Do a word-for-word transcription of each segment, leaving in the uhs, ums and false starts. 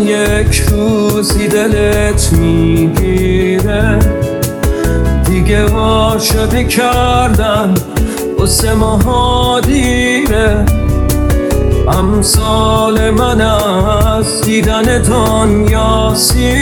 یک روزی دلت میگیره دیگه عاشقی کردن واسه ماها دیره. امثال من از دیدن دنیا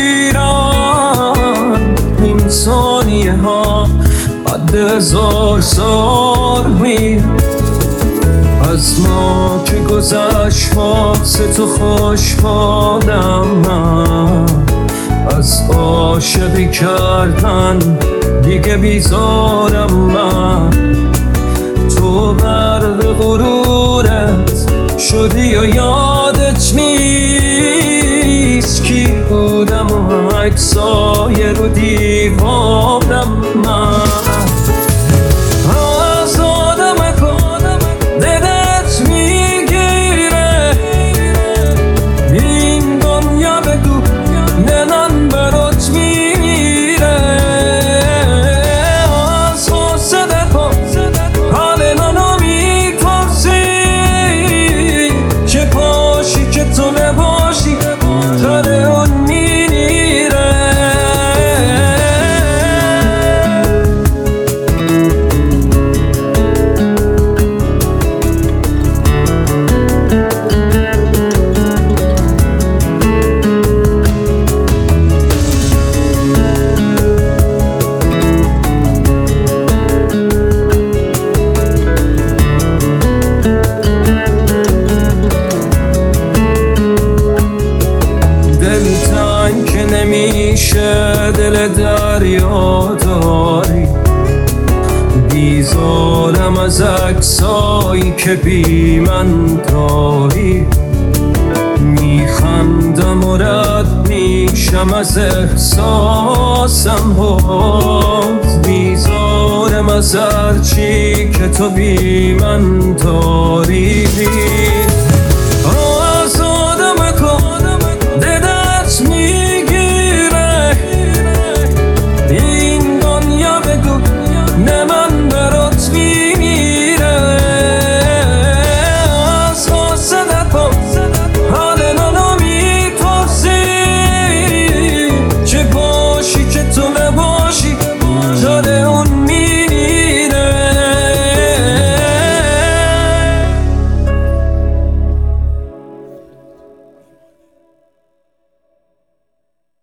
سیران، این ثانیه ها بعد هزار سال میره. از ما که گذشت واسه تو خوشحالم من، از عاشقی کردن دیگه بیزارم من. تو برق غرورت شدی و یادت نیست کی بودم و عکسای رو دیوارم من. از آدم دلت میگیره این دنیا، بگو دلم برات میمیره. از حسدت حال منو میپرسی که پاشی که تو نباشی تر اون میمیره. که نمیشه دل دریا داری، بیزارم از عکسایی که بی من داری. میخندم و رد میشم از احساسم باز، بیزارم از هرچی که تو بی من داری.